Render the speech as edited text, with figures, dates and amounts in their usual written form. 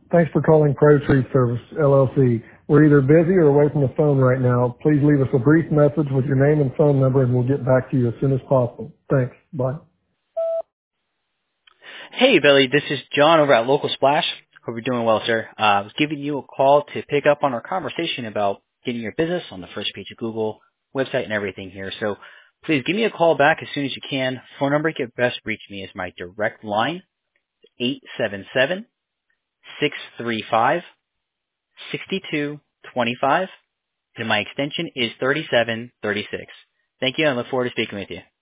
Thanks for calling Pro Tree Service, LLC. We're either busy or away from the phone right now. Please leave us a brief message with your name and phone number, and we'll get back to you as soon as possible. Thanks. Bye. Hey, Billy, this is John over at Local Splash. Hope you're doing well, sir. I was giving you a call to pick up on our conversation about getting your business on the first page of Google, website, and everything here. So please give me a call back as soon as you can. Phone number you can best reach me is my direct line, 877-635-6225, and my extension is 3736. Thank you, and I look forward to speaking with you.